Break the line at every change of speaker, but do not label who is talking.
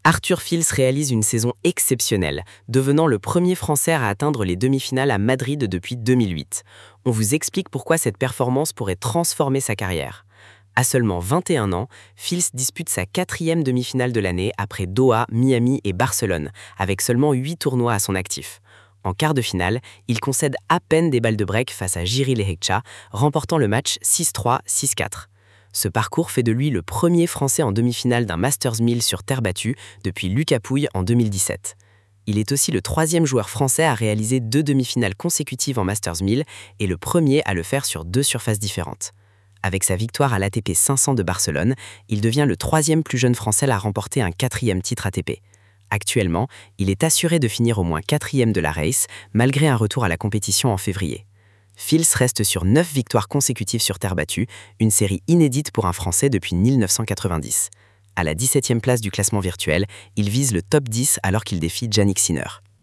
Arthur Fils réalise une saison exceptionnelle, devenant le premier Français à atteindre les demi-finales à Madrid depuis 2008. On vous explique pourquoi cette performance pourrait transformer sa carrière. À seulement 21 ans, Fils dispute sa 4e demi-finale de l'année après Doha, Miami et Barcelone, avec seulement 8 tournois à son actif. En quart de finale, il concède à peine des balles de break face à Jiří Leheča, remportant le match 6-3, 6-4. Ce parcours fait de lui le premier Français en demi-finale d'un Masters 1000 sur terre battue depuis Lucas Pouille en 2017. Il est aussi le 3e joueur français à réaliser 2 demi-finales consécutives en Masters 1000 et le premier à le faire sur 2 surfaces différentes. Avec sa victoire à l'ATP 500 de Barcelone, il devient le 3e plus jeune Français à remporter un 4e titre ATP. Actuellement, il est assuré de finir au moins 4e de la race, malgré un retour à la compétition en février. Fils reste sur 9 victoires consécutives sur terre battue, une série inédite pour un Français depuis 1990. À la 17e place du classement virtuel, il vise le top 10 alors qu'il défie Jannik Sinner.